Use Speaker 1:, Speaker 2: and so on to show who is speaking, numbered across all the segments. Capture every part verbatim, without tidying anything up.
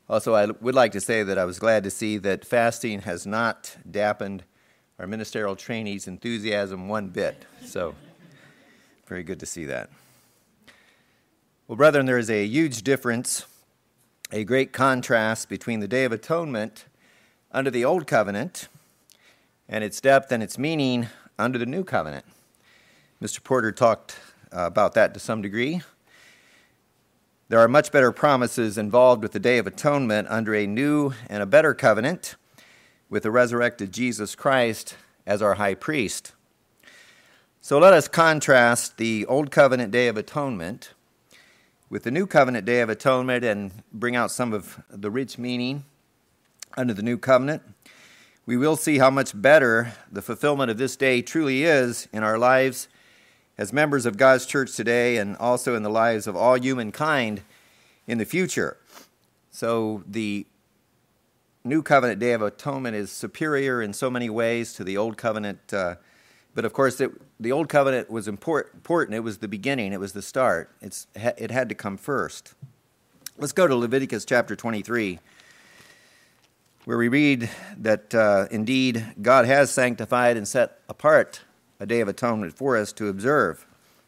Speaker 1: Also, I would like to say that I was glad to see that fasting has not dampened our ministerial trainees' enthusiasm one bit. So, very good to see that. Well, brethren, there is a huge difference, a great contrast between the Day of Atonement under the Old Covenant and its depth and its meaning under the New Covenant. Mister Porter talked uh, about that to some degree. There are much better promises involved with the Day of Atonement under a new and a better covenant with the resurrected Jesus Christ as our high priest. So let us contrast the Old Covenant Day of Atonement with the New Covenant Day of Atonement and bring out some of the rich meaning under the New Covenant. We will see how much better the fulfillment of this day truly is in our lives as members of God's church today and also in the lives of all humankind in the future. So the New Covenant Day of Atonement is superior in so many ways to the Old Covenant, uh, but of course it, the Old Covenant was import, important. It was the beginning. It was the start. It's, it had to come first. Let's go to Leviticus chapter twenty-three, where we read that uh, indeed God has sanctified and set apart a Day of Atonement for us to observe.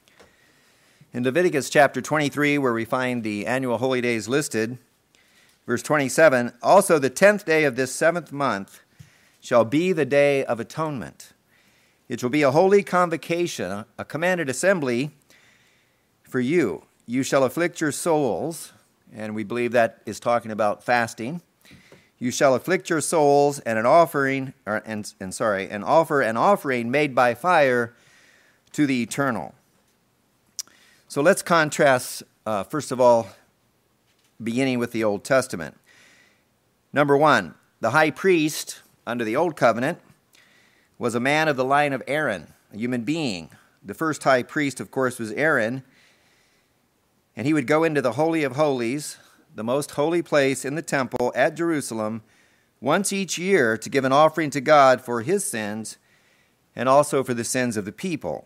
Speaker 1: In Leviticus chapter twenty-three, where we find the annual holy days listed, verse twenty-seven, also the tenth day of this seventh month shall be the Day of Atonement. It shall be a holy convocation, a commanded assembly for you. You shall afflict your souls, and we believe that is talking about fasting. You shall afflict your souls, and an offering, or, and, and sorry, and offer an offering made by fire to the eternal. So let's contrast, uh, first of all, beginning with the Old Testament. Number one, the high priest under the Old Covenant was a man of the line of Aaron, a human being. The first high priest, of course, was Aaron, and he would go into the Holy of Holies, the most holy place in the temple at Jerusalem, once each year to give an offering to God for his sins and also for the sins of the people.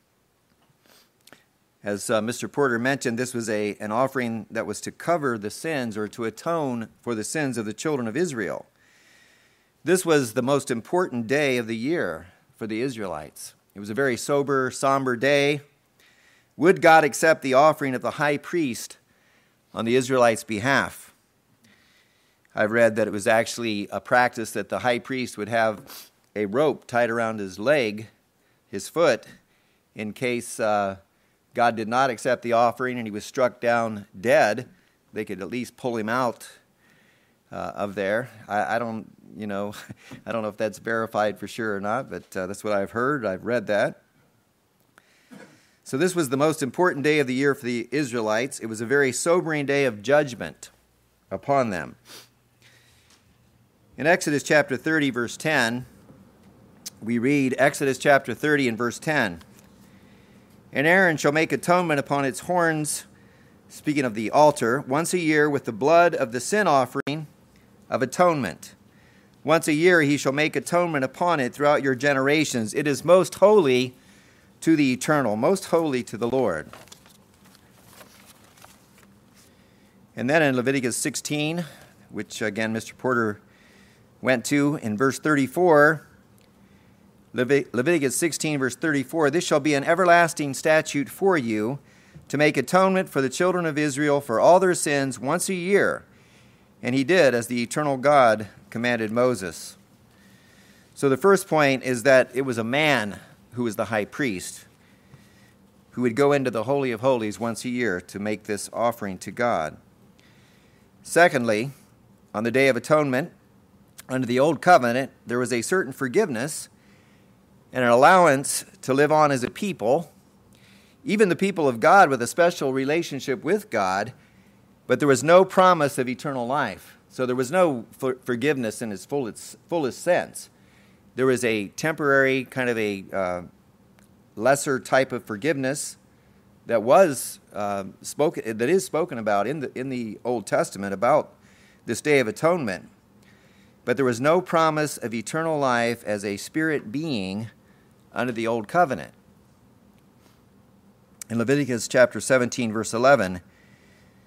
Speaker 1: As uh, Mister Porter mentioned, this was a an offering that was to cover the sins or to atone for the sins of the children of Israel. This was the most important day of the year for the Israelites. It was a very sober, somber day. Would God accept the offering of the high priest on the Israelites' behalf? I've read that it was actually a practice that the high priest would have a rope tied around his leg, his foot, in case uh, God did not accept the offering and he was struck down dead. They could at least pull him out uh, of there. I, I don't, you know, I don't know if that's verified for sure or not, but uh, that's what I've heard. I've read that. So this was the most important day of the year for the Israelites. It was a very sobering day of judgment upon them. In Exodus chapter thirty, verse ten, we read Exodus chapter thirty and verse ten. And Aaron shall make atonement upon its horns, speaking of the altar, once a year with the blood of the sin offering of atonement. Once a year he shall make atonement upon it throughout your generations. It is most holy to the eternal, most holy to the Lord. And then in Leviticus sixteen, which again Mister Porter went to in verse thirty-four, Leviticus sixteen, verse thirty-four, this shall be an everlasting statute for you to make atonement for the children of Israel for all their sins once a year. And he did as the eternal God commanded Moses. So the first point is that it was a man who was the high priest who would go into the Holy of Holies once a year to make this offering to God. Secondly, on the Day of Atonement, under the Old Covenant, there was a certain forgiveness and an allowance to live on as a people, even the people of God with a special relationship with God, but there was no promise of eternal life. So there was no for- forgiveness in its fullest, fullest sense. There was a temporary kind of a uh, lesser type of forgiveness that was uh, spoken, that is spoken about in the in the Old Testament about this Day of Atonement. But there was no promise of eternal life as a spirit being under the Old Covenant. In Leviticus chapter seventeen, verse eleven,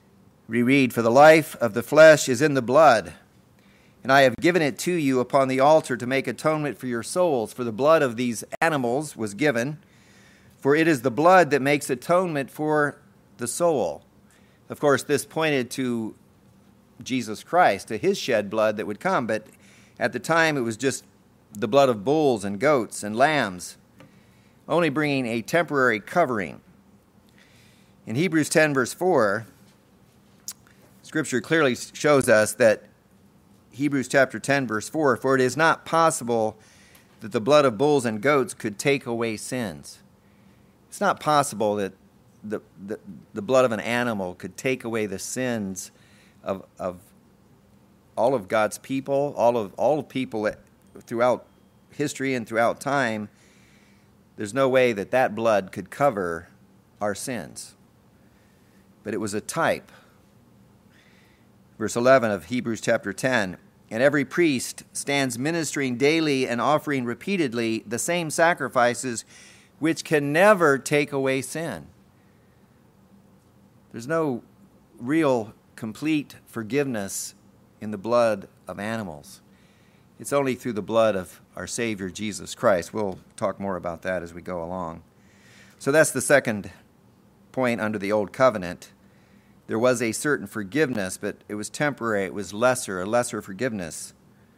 Speaker 1: We read, "For the life of the flesh is in the blood, and I have given it to you upon the altar to make atonement for your souls. For the blood of these animals was given, for it is the blood that makes atonement for the soul." Of course, this pointed to Jesus Christ, to his shed blood that would come, but at the time it was just the blood of bulls and goats and lambs, only bringing a temporary covering. In Hebrews ten, verse four, Scripture clearly shows us that Hebrews chapter ten, verse four, "For it is not possible that the blood of bulls and goats could take away sins." It's not possible that the, the, the blood of an animal could take away the sins of, of all of God's people, all of all of people throughout history and throughout time. There's no way that that blood could cover our sins. But it was a type. Verse eleven of Hebrews chapter ten, "And every priest stands ministering daily and offering repeatedly the same sacrifices which can never take away sin." There's no real complete forgiveness in the blood of animals. It's only through the blood of our Savior, Jesus Christ. We'll talk more about that as we go along. So that's the second point under the Old Covenant. There was a certain forgiveness, but it was temporary. It was lesser, a lesser forgiveness.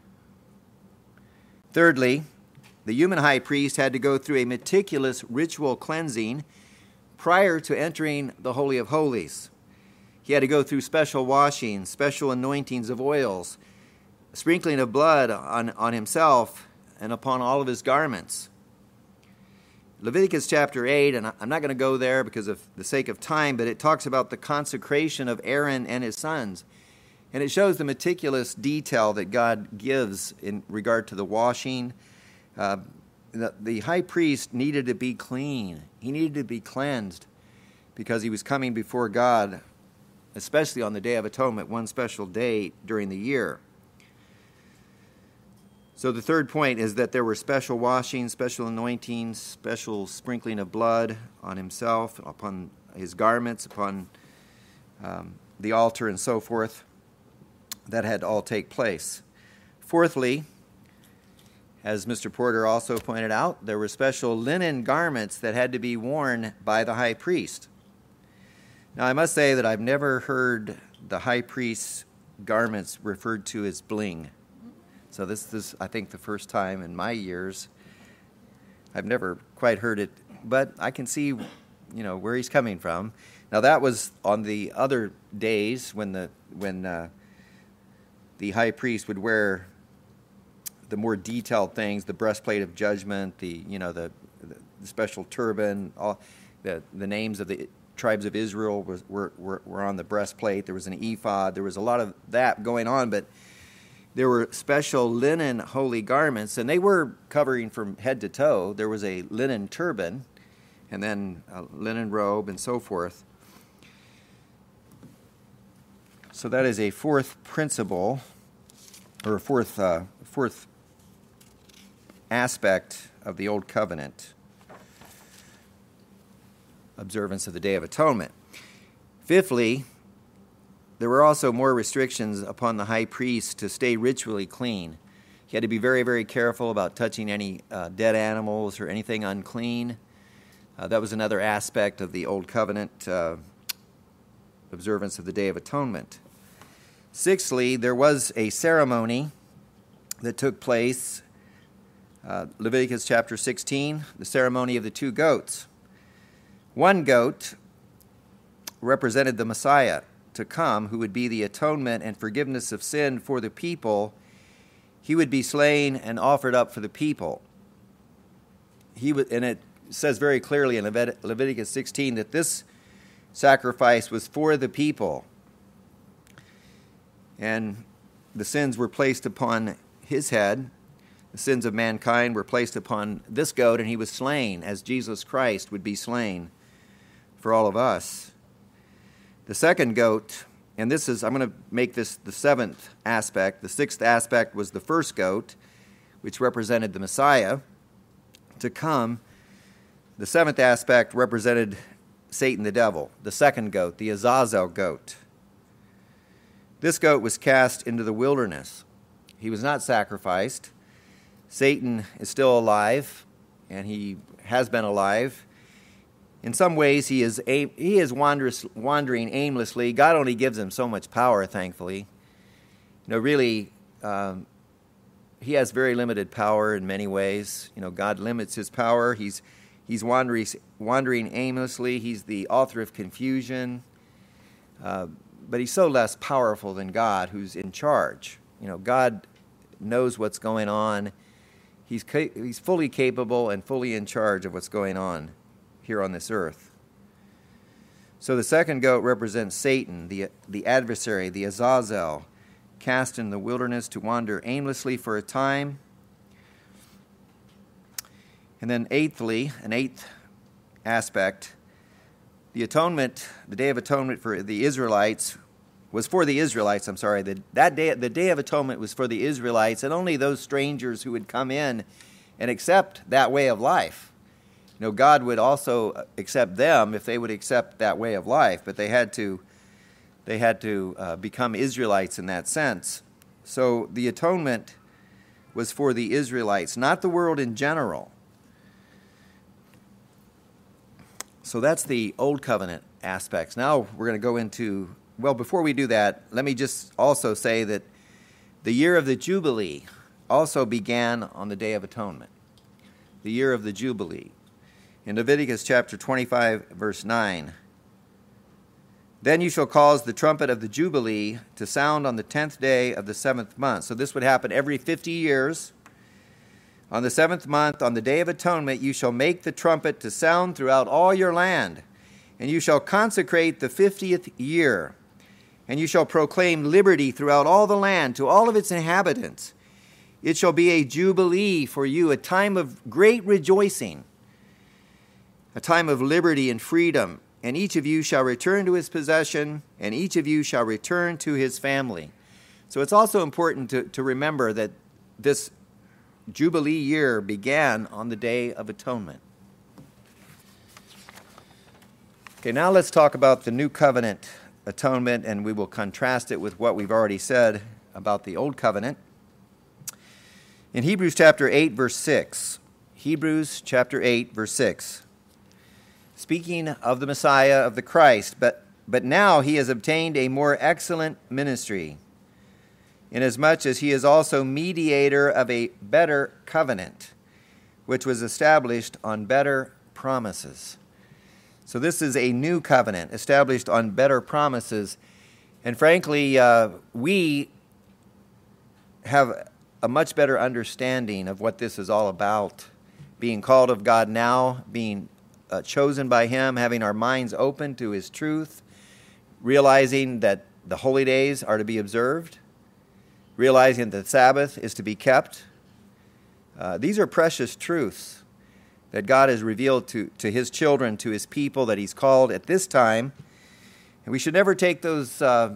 Speaker 1: Thirdly, the human high priest had to go through a meticulous ritual cleansing prior to entering the Holy of Holies. He had to go through special washings, special anointings of oils, sprinkling of blood on, on himself and upon all of his garments. Leviticus chapter eight, and I'm not going to go there because of the sake of time, but it talks about the consecration of Aaron and his sons. And it shows the meticulous detail that God gives in regard to the washing. Uh, the, the high priest needed to be clean. He needed to be cleansed because he was coming before God, especially on the Day of Atonement, one special day during the year. So the third point is that there were special washings, special anointings, special sprinkling of blood on himself, upon his garments, upon um, the altar, and so forth. That had to all take place. Fourthly, as Mister Porter also pointed out, there were special linen garments that had to be worn by the high priest. Now, I must say that I've never heard the high priest's garments referred to as bling. So this is, I think, the first time in my years. I've never quite heard it, but I can see, you know, where he's coming from. Now, that was on the other days when the when uh, the high priest would wear the more detailed things, the breastplate of judgment, the you know the, the special turban, all the the names of the tribes of Israel was, were, were were on the breastplate. There was an ephod. There was a lot of that going on, but there were special linen holy garments, and they were covering from head to toe. There was a linen turban, and then a linen robe, and so forth. So that is a fourth principle, or a fourth uh, fourth aspect of the Old Covenant observance of the Day of Atonement. Fifthly, there were also more restrictions upon the high priest to stay ritually clean. He had to be very, very careful about touching any uh, dead animals or anything unclean. Uh, that was another aspect of the Old Covenant uh, observance of the Day of Atonement. Sixthly, there was a ceremony that took place, uh, Leviticus chapter sixteen, the ceremony of the two goats. One goat represented the Messiah to come, who would be the atonement and forgiveness of sin for the people. He would be slain and offered up for the people. He would, and it says very clearly in Levit- Leviticus sixteen that this sacrifice was for the people. And the sins were placed upon his head. The sins of mankind were placed upon this goat, and he was slain as Jesus Christ would be slain for all of us. The second goat, and this is, I'm going to make this the seventh aspect. The sixth aspect was the first goat, which represented the Messiah to come. The seventh aspect represented Satan the devil, the second goat, the Azazel goat. This goat was cast into the wilderness. He was not sacrificed. Satan is still alive, and he has been alive. In some ways, he is a, he is wanders, wandering aimlessly. God only gives him so much power, thankfully. You know, really, um, he has very limited power in many ways. You know, God limits his power. He's he's wandering wandering aimlessly. He's the author of confusion. Uh, but he's so less powerful than God, who's in charge. You know, God knows what's going on. He's ca- he's fully capable and fully in charge of what's going on here on this earth. So the second goat represents Satan, the the adversary, the Azazel, cast in the wilderness to wander aimlessly for a time. And then eighthly, an eighth aspect, the atonement, the Day of Atonement for the Israelites was for the Israelites, I'm sorry. The, that day, the Day of Atonement was for the Israelites and only those strangers who would come in and accept that way of life. You know, God would also accept them if they would accept that way of life, but they had to they had to uh, become Israelites in that sense. So the atonement was for the Israelites, not the world in general. So that's the Old Covenant aspects. Now we're going to go into, well, before we do that, let me just also say that the year of the Jubilee also began on the Day of Atonement. The year of the Jubilee. In Leviticus chapter twenty-five, verse nine, then you shall cause the trumpet of the Jubilee to sound on the tenth day of the seventh month. So this would happen every fifty years. On the seventh month, on the Day of Atonement, you shall make the trumpet to sound throughout all your land, and you shall consecrate the fiftieth year, and you shall proclaim liberty throughout all the land to all of its inhabitants. It shall be a jubilee for you, a time of great rejoicing, a time of liberty and freedom, and each of you shall return to his possession, and each of you shall return to his family. So it's also important to, to remember that this Jubilee year began on the Day of Atonement. Okay, now let's talk about the New Covenant atonement, and we will contrast it with what we've already said about the Old Covenant. In Hebrews chapter eight, verse six, Hebrews chapter eight, verse six, speaking of the Messiah, of the Christ, but, but now he has obtained a more excellent ministry, inasmuch as he is also mediator of a better covenant, which was established on better promises. So this is a new covenant established on better promises. And frankly, uh, we have a much better understanding of what this is all about. Being called of God now, being uh, chosen by him, having our minds open to his truth, realizing that the holy days are to be observed, realizing that the Sabbath is to be kept. Uh, these are precious truths that God has revealed to, to his children, to his people that he's called at this time. And we should never take those uh,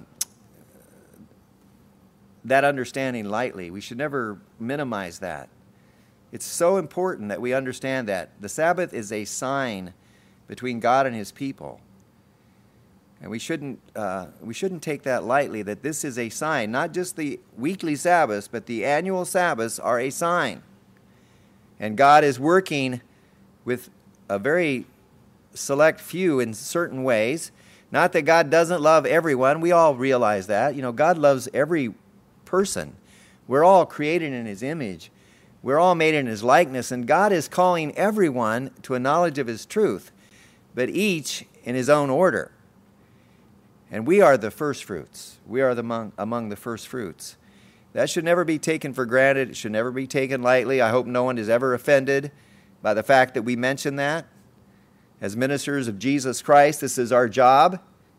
Speaker 1: that understanding lightly. We should never minimize that. It's so important that we understand that. The Sabbath is a sign between God and his people. And we shouldn't uh, we shouldn't take that lightly, that this is a sign. Not just the weekly Sabbaths, but the annual Sabbaths are a sign. And God is working with a very select few in certain ways. Not that God doesn't love everyone. We all realize that. You know, God loves every person. We're all created in his image. We're all made in his likeness. And God is calling everyone to a knowledge of his truth, but each in his own order. And we are the first fruits. We are the among, among the first fruits. That should never be taken for granted. It should never be taken lightly. I hope no one is ever offended by the fact that we mention that. As ministers of Jesus Christ, this is our job.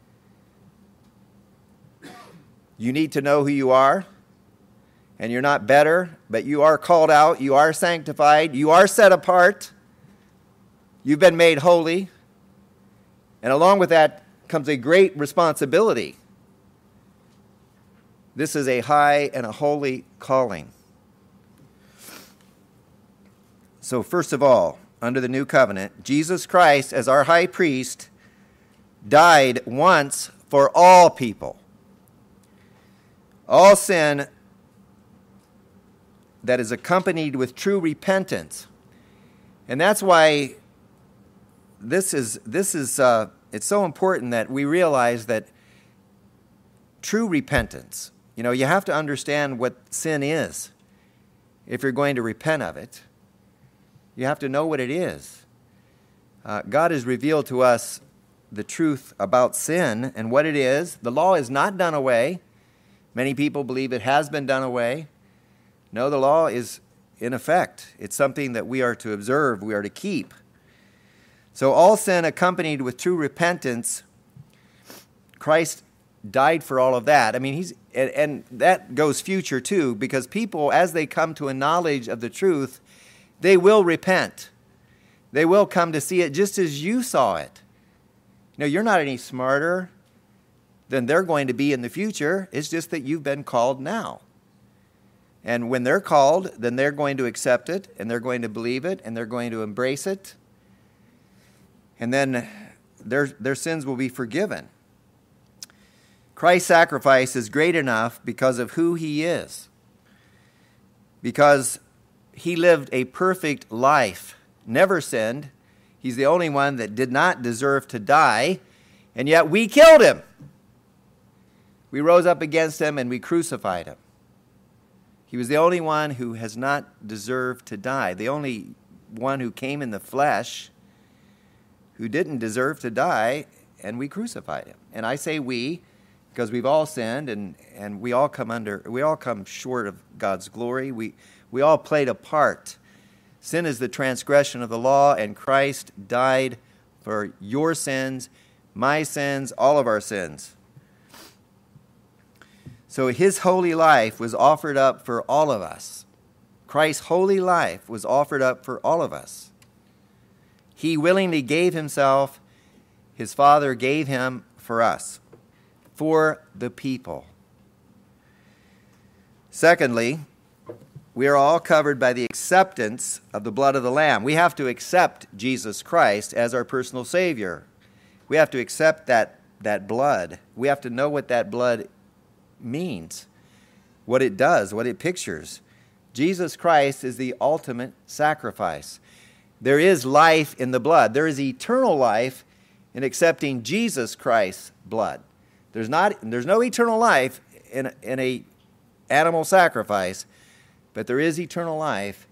Speaker 1: You need to know who you are. And you're not better, but you are called out. You are sanctified. You are set apart. You've been made holy. And along with that comes a great responsibility. This is a high and a holy calling. So first of all, under the new covenant, Jesus Christ, as our high priest, died once for all people. All sin that is accompanied with true repentance. And that's why this is, this is uh, it's so important that we realize that true repentance, you know, you have to understand what sin is if you're going to repent of it. You have to know what it is. Uh, God has revealed to us the truth about sin and what it is. The law is not done away. Many people believe it has been done away. No, the law is in effect. It's something that we are to observe, we are to keep. So all sin accompanied with true repentance, Christ died for all of that. I mean, he's and, and that goes future too, because people, as they come to a knowledge of the truth, they will repent. They will come to see it just as you saw it. You know, you're not any smarter than they're going to be in the future. It's just that you've been called now. And when they're called, then they're going to accept it, and they're going to believe it, and they're going to embrace it. And then their, their sins will be forgiven. Christ's sacrifice is great enough because of who he is. Because he lived a perfect life, never sinned. He's the only one that did not deserve to die, and yet we killed him. We rose up against him and we crucified him. He was the only one who has not deserved to die, the only one who came in the flesh who didn't deserve to die, and we crucified him. And I say we because we've all sinned, and, and we all come under we all come short of God's glory. We we all played a part. Sin is the transgression of the law, and Christ died for your sins, my sins, all of our sins. So his holy life was offered up for all of us. Christ's holy life was offered up for all of us. He willingly gave himself. His Father gave him for us, for the people. Secondly, we are all covered by the acceptance of the blood of the Lamb. We have to accept Jesus Christ as our personal Savior. We have to accept that, that blood. We have to know what that blood means, what it does, what it pictures. Jesus Christ is the ultimate sacrifice. There is life in the blood. There is eternal life in accepting Jesus Christ's blood. There's not, there's no eternal life in, in a animal sacrifice, but there is eternal life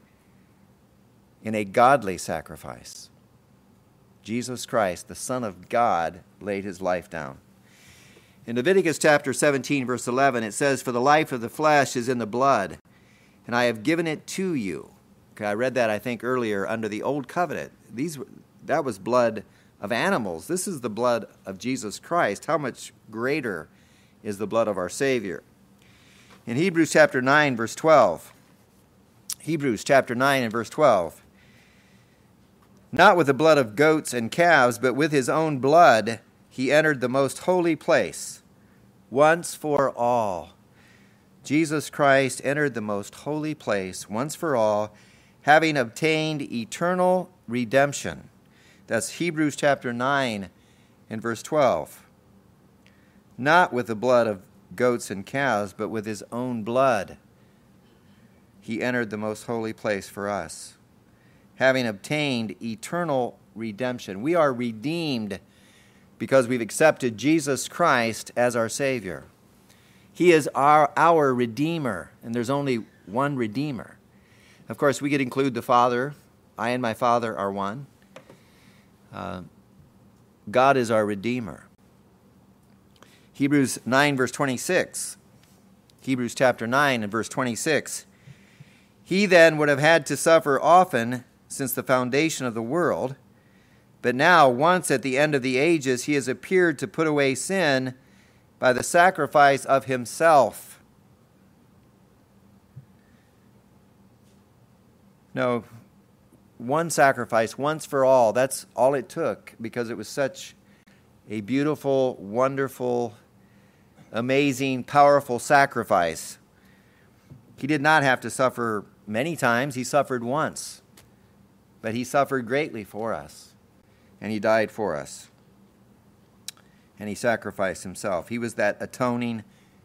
Speaker 1: in a godly sacrifice. Jesus Christ, the Son of God, laid his life down. In Leviticus chapter seventeen, verse eleven, it says, "For the life of the flesh is in the blood, and I have given it to you." Okay, I read that, I think, earlier under the Old Covenant. These, that was blood of animals. This is the blood of Jesus Christ. How much greater is the blood of our Savior? In Hebrews chapter nine, verse twelve, Hebrews chapter nine and verse twelve, "Not with the blood of goats and calves, but with his own blood he entered the most holy place, once for all." Jesus Christ entered the most holy place once for all, having obtained eternal redemption. That's Hebrews chapter nine and verse twelve. Not with the blood of goats and calves, but with his own blood he entered the most holy place for us, having obtained eternal redemption. We are redeemed because we've accepted Jesus Christ as our Savior. He is our, our Redeemer, and there's only one Redeemer. Of course, we could include the Father. I and my Father are one. Uh, God is our Redeemer. Hebrews nine, verse twenty-six. Hebrews chapter nine and verse twenty-six. "He then would have had to suffer often since the foundation of the world. But now, once at the end of the ages, he has appeared to put away sin by the sacrifice of himself." No, one sacrifice, once for all. That's all it took, because it was such a beautiful, wonderful, amazing, powerful sacrifice. He did not have to suffer many times. He suffered once. But he suffered greatly for us. And he died for us. And he sacrificed himself. He was that atoning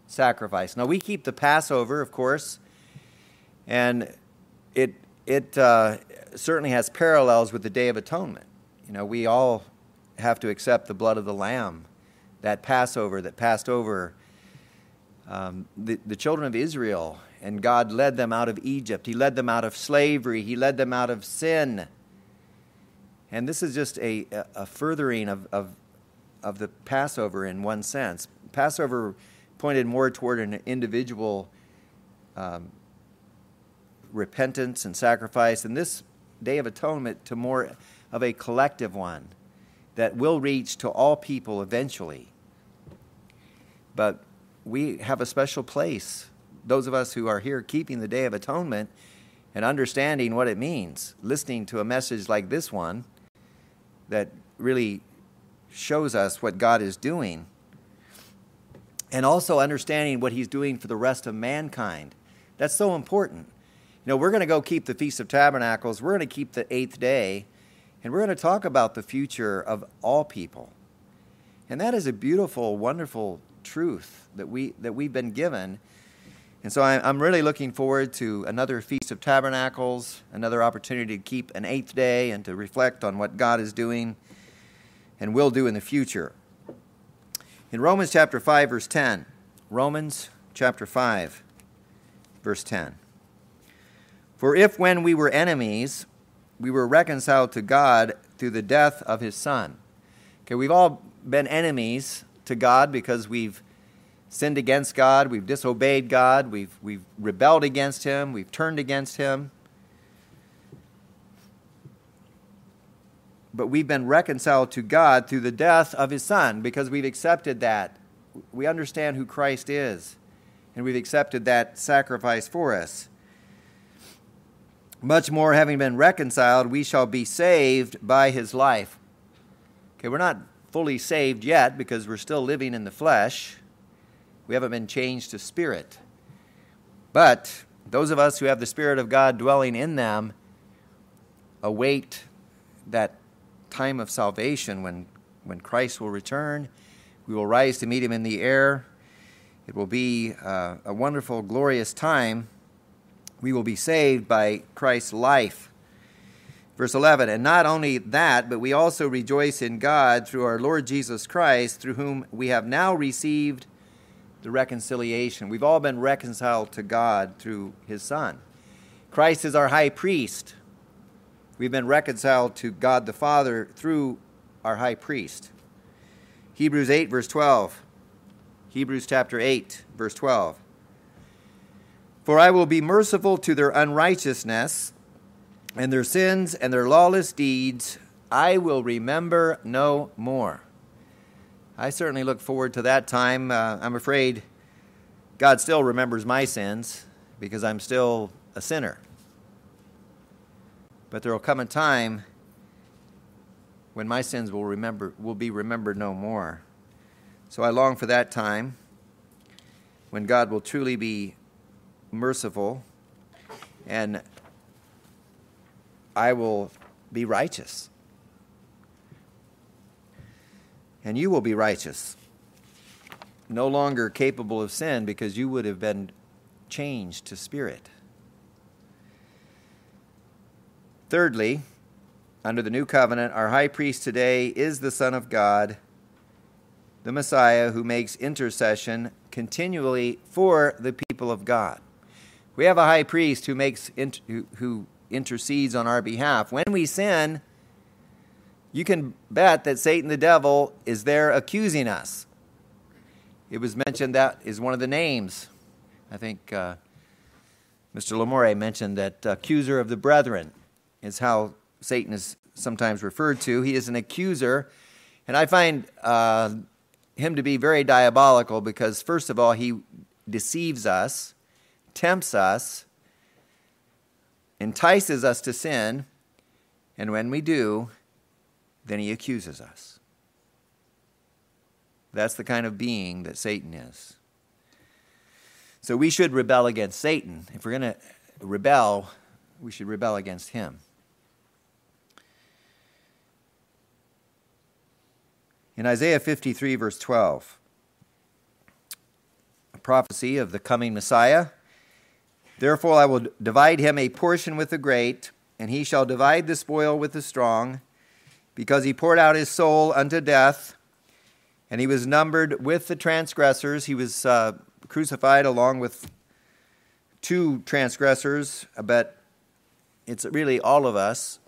Speaker 1: sacrifice. Now, we keep the Passover, of course, and it it uh, certainly has parallels with the Day of Atonement. You know, we all have to accept the blood of the Lamb, that Passover that passed over um, the, the children of Israel, and God led them out of Egypt. He led them out of slavery. He led them out of sin. And this is just a, a furthering of, of, of the Passover in one sense. Passover pointed more toward an individual um, repentance and sacrifice, and this Day of Atonement to more of a collective one that will reach to all people eventually. But we have a special place, those of us who are here keeping the Day of Atonement and understanding what it means, listening to a message like this one that really shows us what God is doing, and also understanding what he's doing for the rest of mankind. That's so important. You know, we're going to go keep the Feast of Tabernacles. We're going to keep the eighth day, and we're going to talk about the future of all people. And that is a beautiful, wonderful truth that, we, that we've been given. And so I, I'm really looking forward to another Feast of Tabernacles, another opportunity to keep an eighth day and to reflect on what God is doing and will do in the future. In Romans chapter five, verse ten, Romans chapter five, verse ten. For if when we were enemies, we were reconciled to God through the death of his Son. Okay, we've all been enemies to God because we've sinned against God, we've disobeyed God, we've we've rebelled against him, we've turned against him. But we've been reconciled to God through the death of his Son because we've accepted that. We understand who Christ is, and we've accepted that sacrifice for us. Much more, having been reconciled, we shall be saved by his life. Okay, we're not fully saved yet because we're still living in the flesh. We haven't been changed to spirit. But those of us who have the Spirit of God dwelling in them await that time of salvation when, when Christ will return. We will rise to meet him in the air. It will be uh, a wonderful, glorious time. We will be saved by Christ's life. Verse eleven, and not only that, but we also rejoice in God through our Lord Jesus Christ, through whom we have now received the reconciliation. We've all been reconciled to God through his Son. Christ is our high priest. We've been reconciled to God the Father through our high priest. Hebrews eight, verse twelve. Hebrews chapter eight, verse twelve. For I will be merciful to their unrighteousness, and their sins and their lawless deeds I will remember no more. I certainly look forward to that time. Uh, I'm afraid God still remembers my sins because I'm still a sinner. But there will come a time when my sins will remember will be remembered no more. So I long for that time when God will truly be merciful and I will be righteous. And you will be righteous, no longer capable of sin because you would have been changed to spirit. Thirdly, under the new covenant, our high priest today is the Son of God, the Messiah who makes intercession continually for the people of God. We have a high priest who makes who, who intercedes on our behalf. When we sin, you can bet that Satan the devil is there accusing us. It was mentioned that is one of the names. I think uh, Mister Lamore mentioned that accuser of the brethren is how Satan is sometimes referred to. He is an accuser, and I find uh, him to be very diabolical because, first of all, he deceives us, tempts us, entices us to sin, and when we do, then he accuses us. That's the kind of being that Satan is. So we should rebel against Satan. If we're going to rebel, we should rebel against him. In Isaiah fifty-three, verse twelve, prophecy of the coming Messiah. Therefore I will divide him a portion with the great, and he shall divide the spoil with the strong, because he poured out his soul unto death, and he was numbered with the transgressors. He was uh, crucified along with two transgressors, but it's really all of us,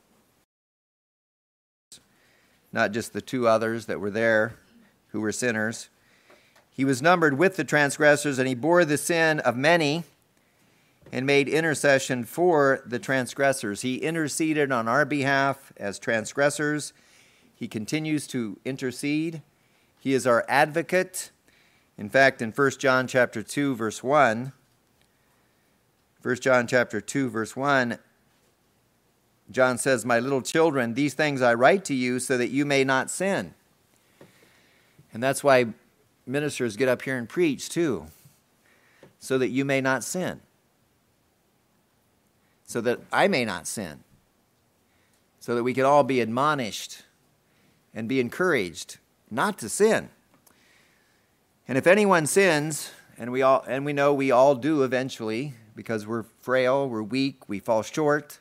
Speaker 1: not just the two others that were there who were sinners. He was numbered with the transgressors, and he bore the sin of many and made intercession for the transgressors. He interceded on our behalf as transgressors. He continues to intercede. He is our advocate. In fact, in First John chapter two, verse one, First John chapter two, verse one, John says, "My little children, these things I write to you so that you may not sin." And that's why ministers get up here and preach too, so that you may not sin. So that I may not sin. So that we can all be admonished and be encouraged not to sin. And if anyone sins, and we all and we know we all do eventually, because we're frail, we're weak, we fall short.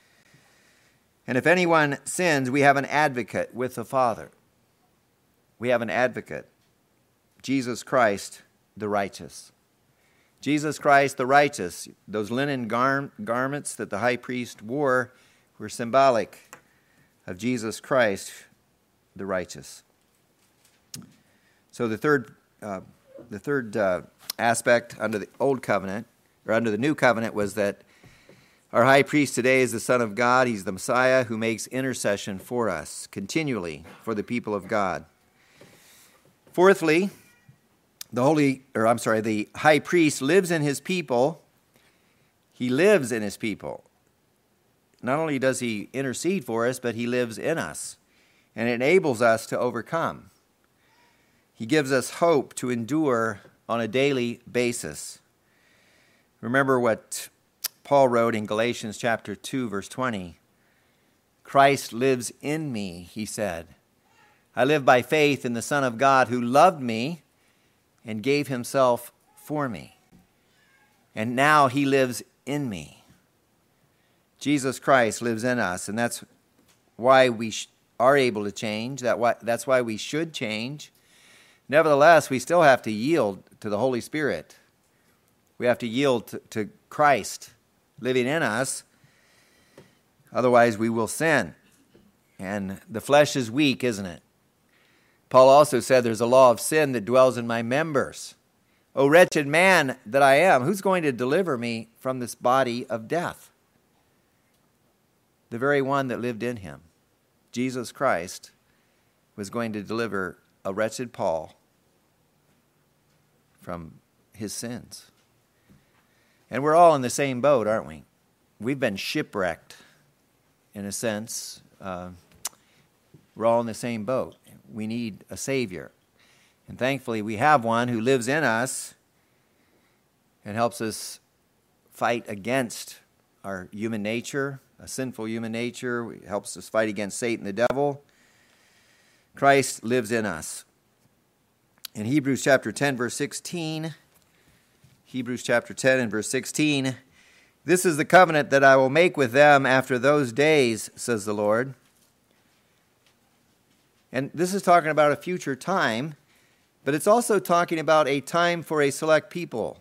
Speaker 1: And if anyone sins, we have an advocate with the Father. We have an advocate, Jesus Christ, the righteous. Jesus Christ, the righteous. Those linen gar- garments that the high priest wore were symbolic of Jesus Christ, the righteous. So the third, uh, the third uh, aspect under the old covenant, or under the new covenant, was that our high priest today is the Son of God. He's the Messiah who makes intercession for us continually for the people of God. Fourthly, the holy, or I'm sorry, the high priest lives in his people. He lives in his people. Not only does he intercede for us, but he lives in us and enables us to overcome. He gives us hope to endure on a daily basis. Remember what Paul wrote in Galatians chapter two, verse twenty. Christ lives in me, he said. I live by faith in the Son of God who loved me and gave himself for me. And now he lives in me. Jesus Christ lives in us, and that's why we sh- are able to change. That why, that's why we should change. Nevertheless, we still have to yield to the Holy Spirit. We have to yield to, to Christ living in us. Otherwise, we will sin. And the flesh is weak, isn't it? Paul also said there's a law of sin that dwells in my members. O wretched man that I am, who's going to deliver me from this body of death? The very one that lived in him, Jesus Christ, was going to deliver a wretched Paul from his sins. And we're all in the same boat, aren't we? We've been shipwrecked, in a sense. Uh, we're all in the same boat. We need a Savior. And thankfully, we have one who lives in us and helps us fight against our human nature, a sinful human nature. He helps us fight against Satan, the devil. Christ lives in us. In Hebrews chapter ten, verse sixteen, Hebrews chapter ten and verse sixteen, this is the covenant that I will make with them after those days, says the Lord. And this is talking about a future time, but it's also talking about a time for a select people.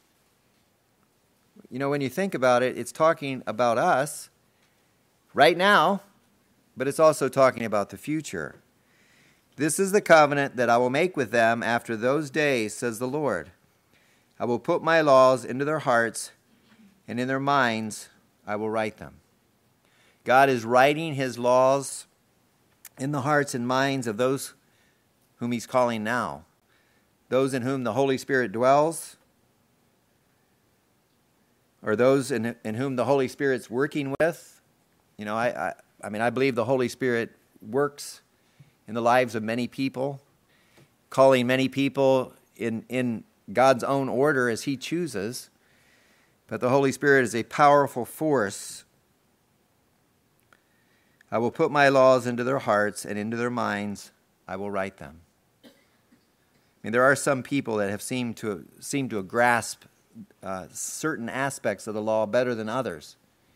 Speaker 1: You know, when you think about it, it's talking about us right now, but it's also talking about the future. This is the covenant that I will make with them after those days, says the Lord. I will put my laws into their hearts, and in their minds I will write them. God is writing his laws in the hearts and minds of those whom he's calling now, those in whom the Holy Spirit dwells, or those in, in whom the Holy Spirit's working with. You know, I, I, I mean, I believe the Holy Spirit works in the lives of many people, calling many people in, in God's own order as he chooses. But the Holy Spirit is a powerful force. I will put my laws into their hearts, and into their minds I will write them. I mean, there are some people that have seemed to seem to grasp uh, certain aspects of the law better than others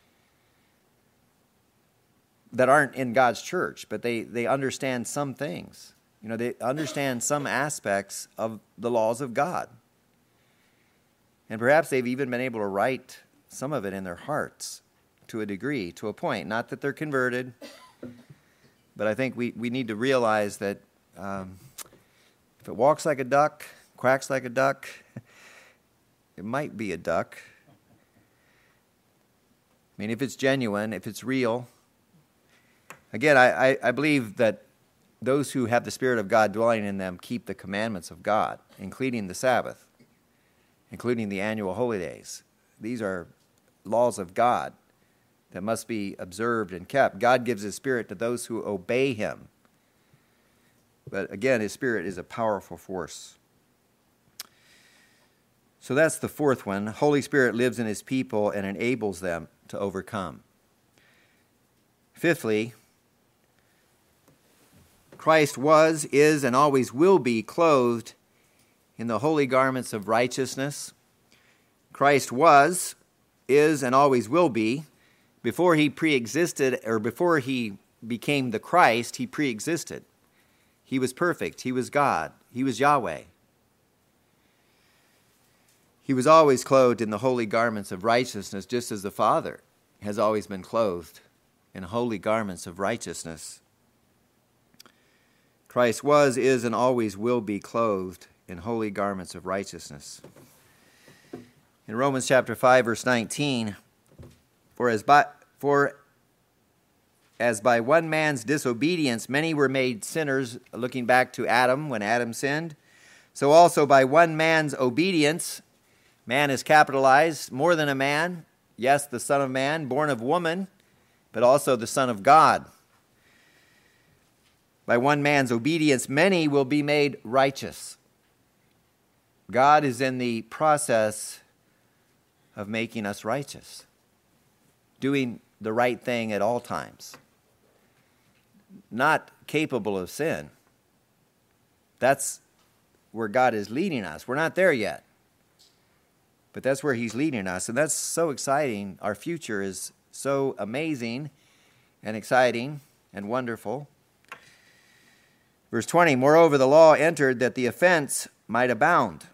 Speaker 1: that aren't in God's church, but they, they understand some things. You know, they understand some aspects of the laws of God. And perhaps they've even been able to write some of it in their hearts to a degree, to a point. Not that they're converted, but I think we, we need to realize that um, if it walks like a duck, quacks like a duck, it might be a duck. I mean, if it's genuine, if it's real. Again, I, I, I believe that those who have the Spirit of God dwelling in them keep the commandments of God, including the Sabbath, including the annual holy days. These are laws of God that must be observed and kept. God gives His Spirit to those who obey Him. But again, His Spirit is a powerful force. So that's the fourth one. Holy Spirit lives in His people and enables them to overcome. Fifthly, Christ was, is, and always will be clothed in the holy garments of righteousness. Christ was, is, and always will be. Before He pre-existed, or before He became the Christ, He pre-existed. He was perfect. He was God. He was Yahweh. He was always clothed in the holy garments of righteousness, just as the Father has always been clothed in holy garments of righteousness. Christ was, is, and always will be clothed in holy garments of righteousness. In Romans chapter five, verse nineteen, for as by, for as by one man's disobedience many were made sinners, looking back to Adam when Adam sinned, so also by one man's obedience, man is capitalized, more than a man, yes, the Son of Man, born of woman, but also the Son of God. By one man's obedience, many will be made righteous. God is in the process of making us righteous, doing the right thing at all times, not capable of sin. That's where God is leading us. We're not there yet, but that's where He's leading us, and that's so exciting. Our future is so amazing and exciting and wonderful. Verse twenty, moreover, the law entered that the offense might abound.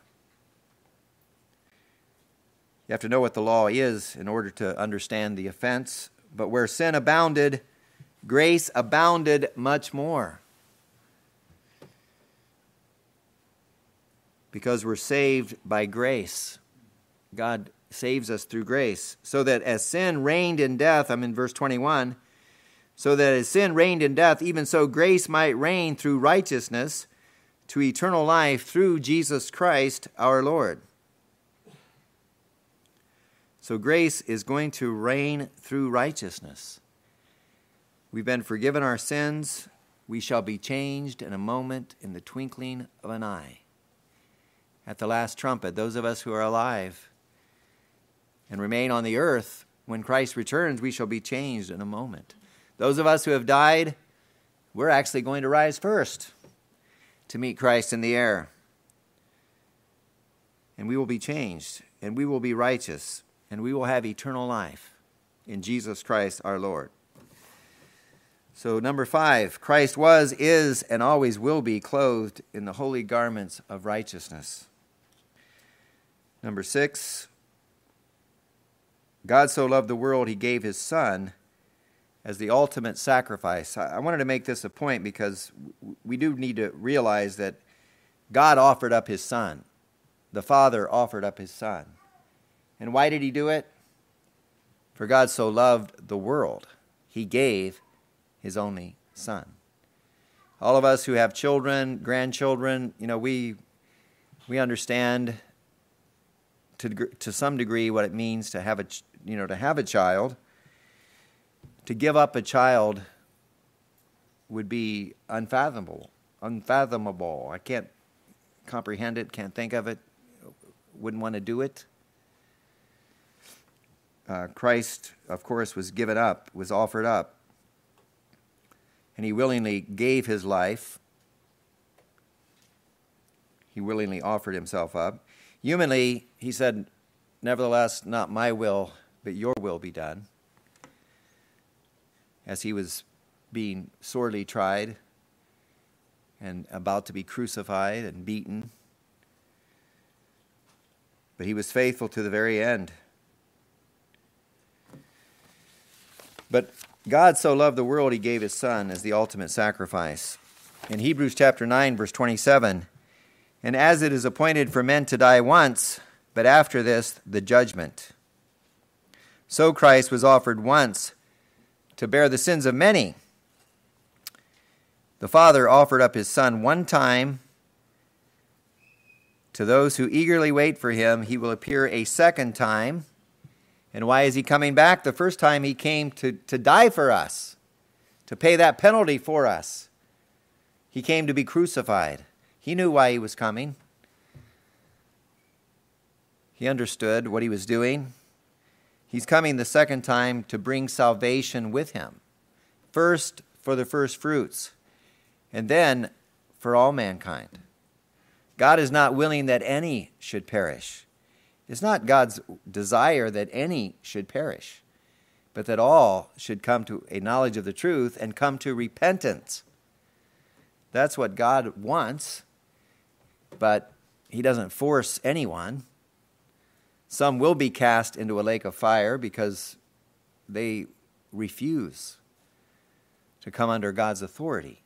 Speaker 1: You have to know what the law is in order to understand the offense. But where sin abounded, grace abounded much more. Because we're saved by grace. God saves us through grace. So that as sin reigned in death, I'm in verse twenty-one, so that as sin reigned in death, even so grace might reign through righteousness to eternal life through Jesus Christ our Lord. So grace is going to reign through righteousness. We've been forgiven our sins. We shall be changed in a moment, in the twinkling of an eye. At the last trumpet, those of us who are alive and remain on the earth, when Christ returns, we shall be changed in a moment. Those of us who have died, we're actually going to rise first to meet Christ in the air. And we will be changed, and we will be righteous, and we will have eternal life in Jesus Christ our Lord. So number five, Christ was, is, and always will be clothed in the holy garments of righteousness. Number six, God so loved the world, He gave His Son as the ultimate sacrifice. I wanted to make this a point because we do need to realize that God offered up His Son. The Father offered up His Son. And why did He do it? For God so loved the world, He gave His only Son. All of us who have children, grandchildren, you know, we we understand to to some degree what it means to have a you know to have a child. To give up a child would be unfathomable. Unfathomable. I can't comprehend it, can't think of it, wouldn't want to do it. Uh, Christ, of course, was given up, was offered up. And He willingly gave His life. He He willingly offered himself up. Humanly, he said, nevertheless, not my will, but your will be done. As he was being sorely tried and about to be crucified and beaten. But he was faithful to the very end. But God so loved the world, he gave his Son as the ultimate sacrifice. In Hebrews chapter nine, verse twenty-seven, and as it is appointed for men to die once, but after this, the judgment. So Christ was offered once to bear the sins of many. The Father offered up his Son one time. To those who eagerly wait for him, he will appear a second time. And why is he coming back? The first time he came to, to die for us, to pay that penalty for us. He came to be crucified. He knew why he was coming. He understood what he was doing. He's coming the second time to bring salvation with him. First for the first fruits, and then for all mankind. God is not willing that any should perish. It's not God's desire that any should perish, but that all should come to a knowledge of the truth and come to repentance. That's what God wants, but he doesn't force anyone. Some will be cast into a lake of fire because they refuse to come under God's authority.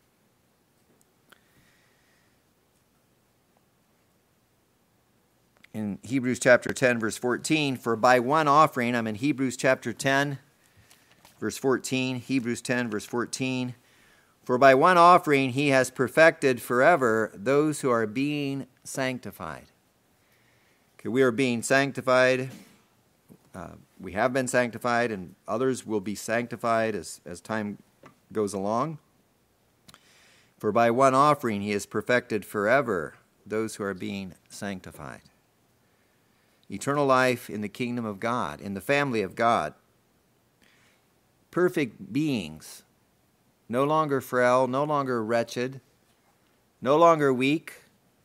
Speaker 1: In Hebrews chapter ten, verse fourteen, for by one offering, I'm in Hebrews chapter ten, verse fourteen, Hebrews ten, verse fourteen, for by one offering he has perfected forever those who are being sanctified. Okay, we are being sanctified. Uh, we have been sanctified, and others will be sanctified as, as time goes along. For by one offering he has perfected forever those who are being sanctified. Eternal life in the kingdom of God, in the family of God. Perfect beings, no longer frail, no longer wretched, no longer weak,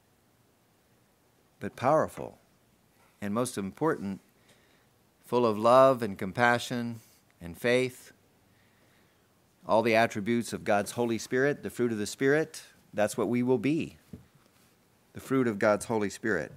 Speaker 1: but powerful. And most important, full of love and compassion and faith. All the attributes of God's Holy Spirit, the fruit of the Spirit, that's what we will be. The fruit of God's Holy Spirit.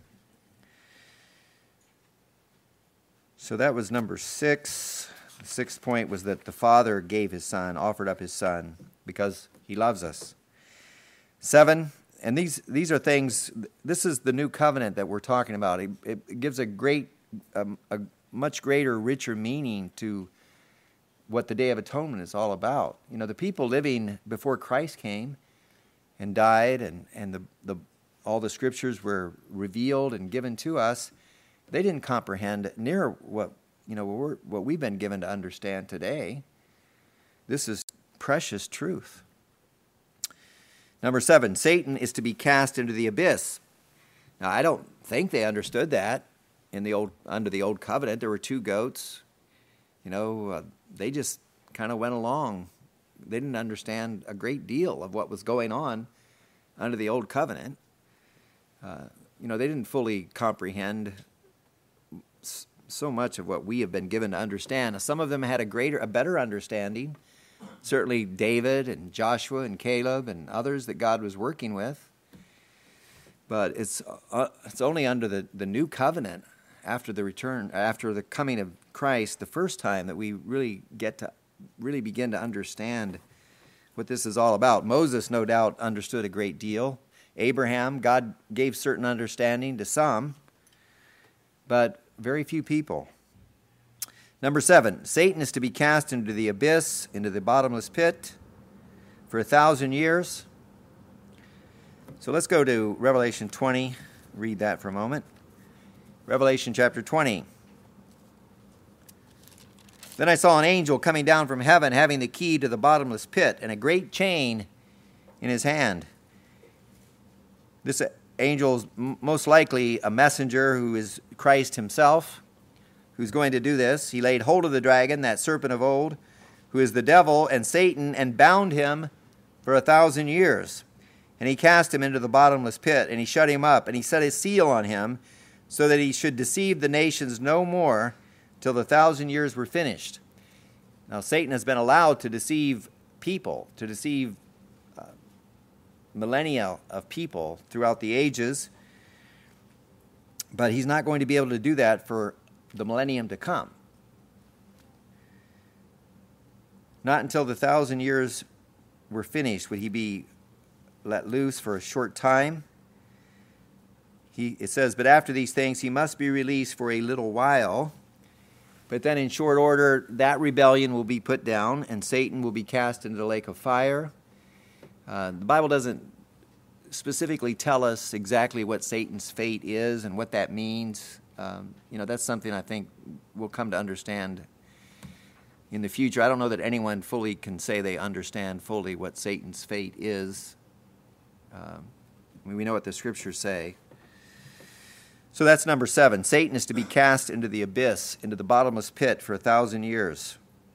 Speaker 1: So that was number six. The sixth point was that the Father gave his Son, offered up his Son, because he loves us. Seven, and these these are things, this is the new covenant that we're talking about. It, it gives a great, um, a much greater, richer meaning to what the Day of Atonement is all about. You know, the people living before Christ came and died, and, and the, the all the scriptures were revealed and given to us, they didn't comprehend near what, you know, what, we're, what we've been given to understand today. This is precious truth. Number seven, Satan is to be cast into the abyss. Now, I don't think they understood that in the old under the old covenant. There were two goats. You know, uh, they just kind of went along. They didn't understand a great deal of what was going on under the old covenant. Uh, you know, they didn't fully comprehend so much of what we have been given to understand. Some of them had a greater, a better understanding. Certainly David and Joshua and Caleb and others that God was working with. But it's uh, it's only under the, the new covenant, after the return, after the coming of Christ, the first time that we really get to really begin to understand what this is all about. Moses, no doubt, understood a great deal. Abraham, God gave certain understanding to some, but very few people. Number seven, Satan is to be cast into the abyss, into the bottomless pit for a thousand years. So let's go to Revelation twenty, read that for a moment. Revelation chapter twenty. Then I saw an angel coming down from heaven, having the key to the bottomless pit and a great chain in his hand. This angel is most likely a messenger who is Christ himself, who's going to do this. He laid hold of the dragon, that serpent of old, who is the devil and Satan, and bound him for a thousand years. And he cast him into the bottomless pit, and he shut him up, and he set a seal on him, so that he should deceive the nations no more till the thousand years were finished. Now, Satan has been allowed to deceive people, to deceive uh, millennia of people throughout the ages, but he's not going to be able to do that for the millennium to come. Not until the thousand years were finished would he be let loose for a short time. He, it says, but after these things he must be released for a little while. But then in short order, that rebellion will be put down, and Satan will be cast into the lake of fire. Uh, the Bible doesn't specifically tell us exactly what Satan's fate is and what that means. Um, you know, that's something I think we'll come to understand in the future. I don't know that anyone fully can say they understand fully what Satan's fate is. Um, I mean, we know what the Scriptures say. So that's number seven. Satan is to be cast into the abyss, into the bottomless pit for a thousand years.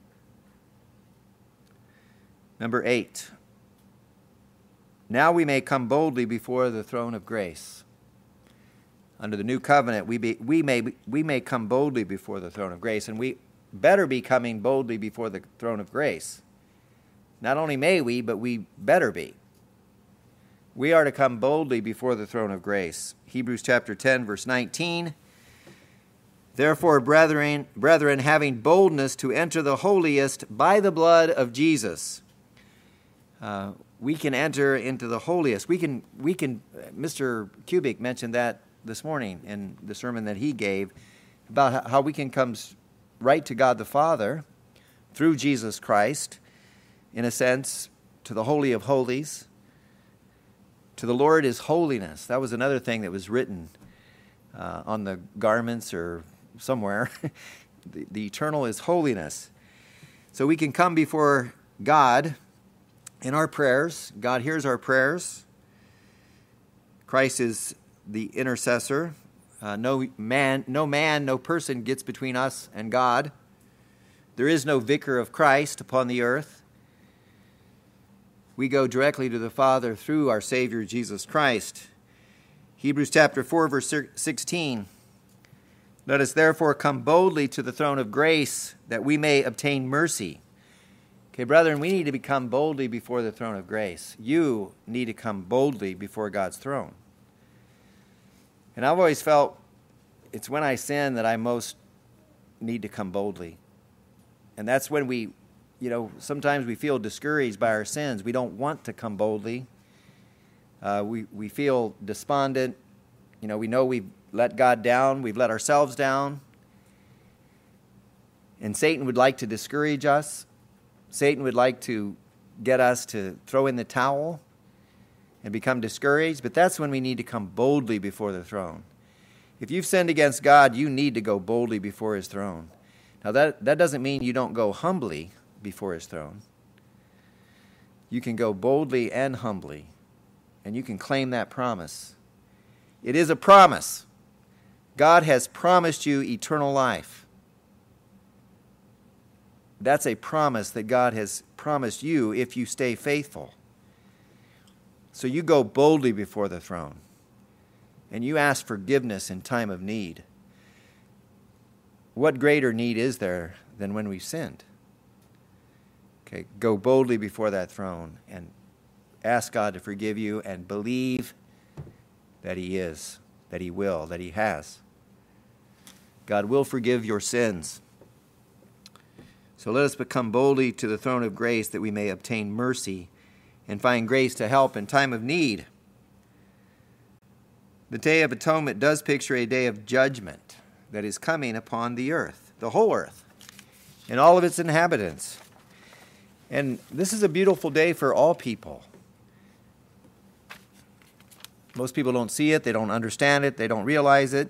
Speaker 1: Number eight. Now we may come boldly before the throne of grace. Under the new covenant, we, be, we, may, we may come boldly before the throne of grace, and we better be coming boldly before the throne of grace. Not only may we, but we better be. We are to come boldly before the throne of grace. Hebrews chapter ten, verse nineteen. Therefore, brethren, brethren, having boldness to enter the holiest by the blood of Jesus. Uh, we can enter into the holiest. We can, we can, Mister Kubik mentioned that this morning in the sermon that he gave about how we can come right to God the Father through Jesus Christ, in a sense, to the Holy of Holies. To the Lord is holiness. That was another thing that was written uh, on the garments or somewhere. the, the eternal is holiness. So we can come before God in our prayers. God hears our prayers. Christ is the intercessor. Uh, no man, no man, no person gets between us and God. There is no vicar of Christ upon the earth. We go directly to the Father through our Savior, Jesus Christ. Hebrews chapter four, verse sixteen. Let us therefore come boldly to the throne of grace, that we may obtain mercy. Okay, brethren, we need to come boldly before the throne of grace. You need to come boldly before God's throne. And I've always felt it's when I sin that I most need to come boldly. And that's when we You know, sometimes we feel discouraged by our sins. We don't want to come boldly. Uh, we, we feel despondent. You know, we know we've let God down. We've let ourselves down. And Satan would like to discourage us. Satan would like to get us to throw in the towel and become discouraged. But that's when we need to come boldly before the throne. If you've sinned against God, you need to go boldly before His throne. Now, that, that doesn't mean you don't go humbly before His throne. You can go boldly and humbly, and you can claim that promise. It is a promise. God has promised you eternal life. That's a promise that God has promised you if you stay faithful. So you go boldly before the throne, and you ask forgiveness in time of need. What greater need is there than when we've sinned? Okay, go boldly before that throne and ask God to forgive you and believe that He is, that He will, that He has. God will forgive your sins. So let us come boldly to the throne of grace that we may obtain mercy and find grace to help in time of need. The Day of Atonement does picture a day of judgment that is coming upon the earth, the whole earth, and all of its inhabitants. And this is a beautiful day for all people. Most people don't see it, they don't understand it, they don't realize it.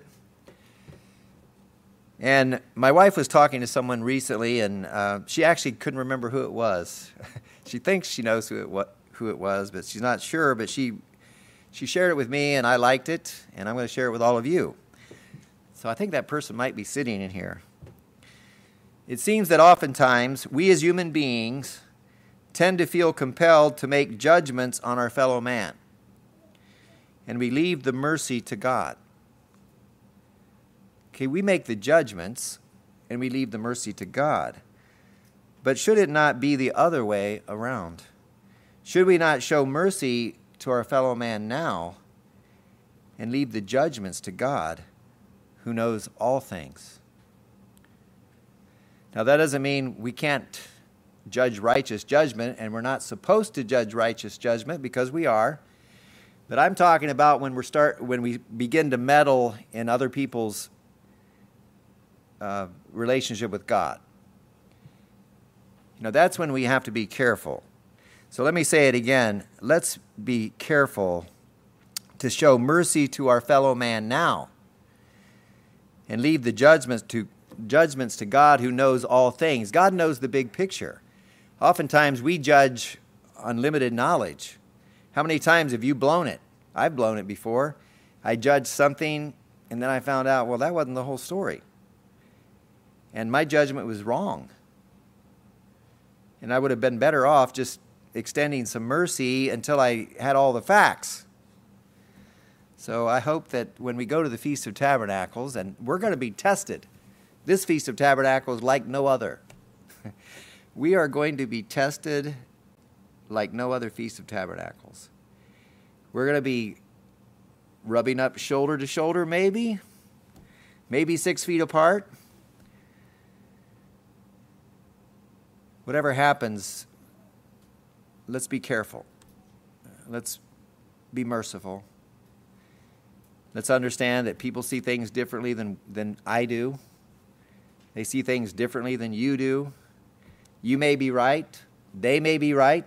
Speaker 1: And my wife was talking to someone recently, and uh, she actually couldn't remember who it was. She thinks she knows who it, wa- who it was, but she's not sure. But she, she shared it with me, and I liked it, and I'm going to share it with all of you. So I think that person might be sitting in here. It seems that oftentimes we as human beings tend to feel compelled to make judgments on our fellow man. and we leave the mercy to God. Okay, we make the judgments, and we leave the mercy to God. But should it not be the other way around? Should we not show mercy to our fellow man now and leave the judgments to God, who knows all things? Now, that doesn't mean we can't judge righteous judgment, and we're not supposed to judge righteous judgment, because we are. But I'm talking about when we start, when we begin to meddle in other people's uh, relationship with God. You know, that's when we have to be careful. So let me say it again. Let's be careful to show mercy to our fellow man now and leave the judgments to judgments to God, who knows all things. God knows the big picture. Oftentimes we judge on limited knowledge. How many times have you blown it? I've blown it before. I judged something, and then I found out, well, that wasn't the whole story. And my judgment was wrong. And I would have been better off just extending some mercy until I had all the facts. So I hope that when we go to the Feast of Tabernacles, and we're going to be tested, this Feast of Tabernacles like no other. We are going to be tested like no other Feast of Tabernacles. We're going to be rubbing up shoulder to shoulder, maybe, maybe six feet apart. Whatever happens, let's be careful. Let's be merciful. Let's understand that people see things differently than, than I do. They see things differently than you do. You may be right. They may be right.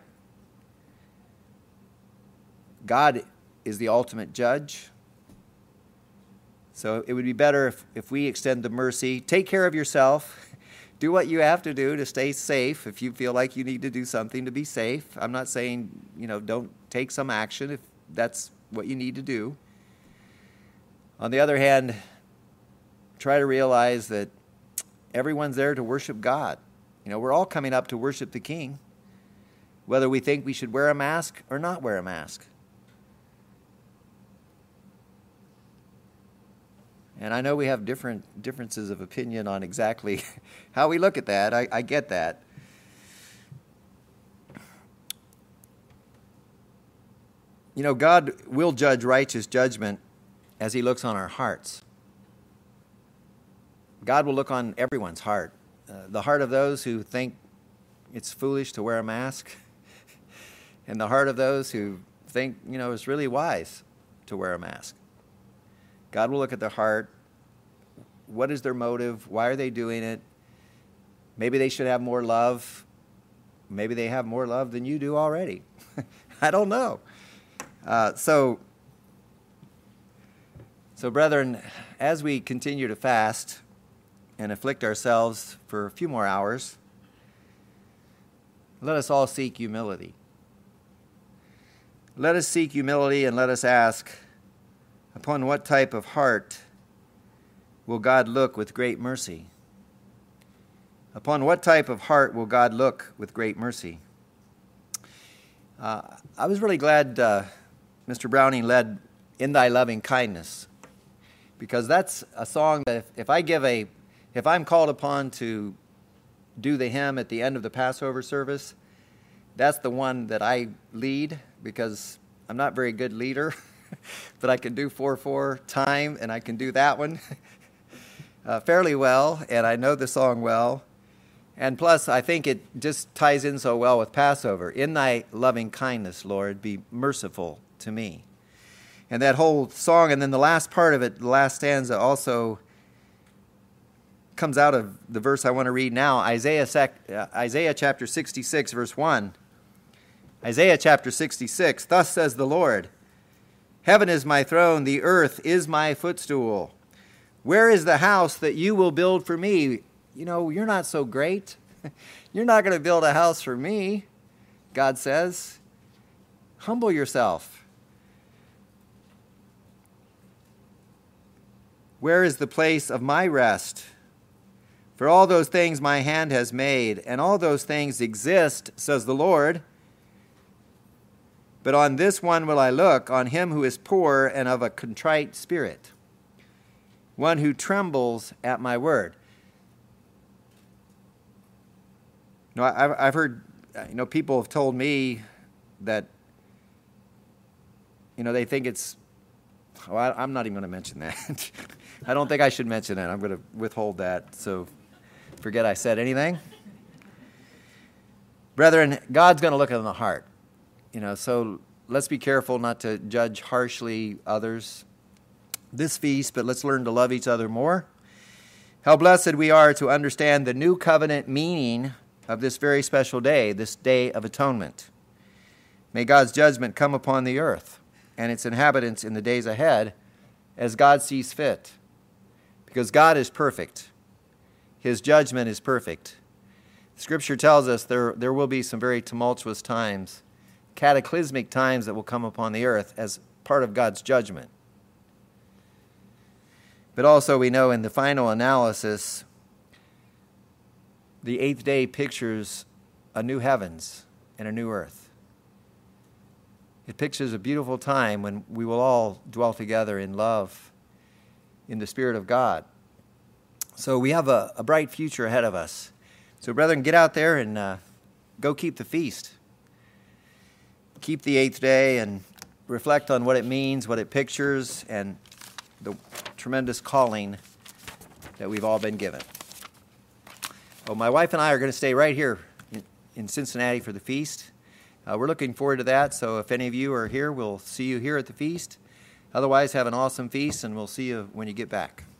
Speaker 1: God is the ultimate judge. So it would be better if, if we extend the mercy. Take care of yourself. Do what you have to do to stay safe. If you feel like you need to do something to be safe. I'm not saying, you know, don't take some action if that's what you need to do. On the other hand, try to realize that everyone's there to worship God. You know, we're all coming up to worship the King, whether we think we should wear a mask or not wear a mask. And I know we have different differences of opinion on exactly how we look at that. I, I get that. You know, God will judge righteous judgment as he looks on our hearts. God will look on everyone's heart. Uh, the heart of those who think it's foolish to wear a mask, and the heart of those who think, you know, it's really wise to wear a mask. God will look at their heart. What is their motive? Why are they doing it? Maybe they should have more love. Maybe they have more love than you do already. I don't know. Uh, so, so, brethren, as we continue to fast and afflict ourselves for a few more hours, let us all seek humility. Let us seek humility, and let us ask, upon what type of heart will God look with great mercy? Upon what type of heart will God look with great mercy? Uh, I was really glad uh, Mister Browning led In Thy Loving Kindness, because that's a song that if, if I give a, if I'm called upon to do the hymn at the end of the Passover service, that's the one that I lead, because I'm not a very good leader. But I can do four four time, and I can do that one uh, fairly well, and I know the song well. And plus, I think it just ties in so well with Passover. In thy loving kindness, Lord, be merciful to me. And that whole song, and then the last part of it, the last stanza, also comes out of the verse I want to read now, Isaiah, uh, Isaiah chapter sixty-six, verse one. Isaiah chapter sixty-six, thus says the Lord, heaven is my throne, the earth is my footstool. Where is the house that you will build for me? You know, you're not so great. You're not going to build a house for me, God says. Humble yourself. Where is the place of my rest? For all those things my hand has made, and all those things exist, says the Lord. But on this one will I look, on him who is poor and of a contrite spirit, one who trembles at my word. You know, I've, I've heard, you know, people have told me that, you know, they think it's, oh, I, I'm not even going to mention that. I don't think I should mention that. I'm going to withhold that, so forget I said anything. Brethren, God's going to look at the heart. You know, so let's be careful not to judge harshly others this feast, but let's learn to love each other more. How blessed we are to understand the new covenant meaning of this very special day, this day of atonement. May God's judgment come upon the earth and its inhabitants in the days ahead as God sees fit. Because God is perfect. His judgment is perfect. Scripture tells us there, there will be some very tumultuous times, cataclysmic times that will come upon the earth as part of God's judgment. But also we know in the final analysis, the eighth day pictures a new heavens and a new earth. It pictures a beautiful time when we will all dwell together in love in the Spirit of God. So we have a, a bright future ahead of us. So brethren, get out there and uh, go keep the feast. Keep the eighth day and reflect on what it means, what it pictures, and the tremendous calling that we've all been given. Well, my wife and I are going to stay right here in, in Cincinnati for the feast. Uh, we're looking forward to that, so if any of you are here, we'll see you here at the feast. Otherwise, have an awesome feast, and we'll see you when you get back.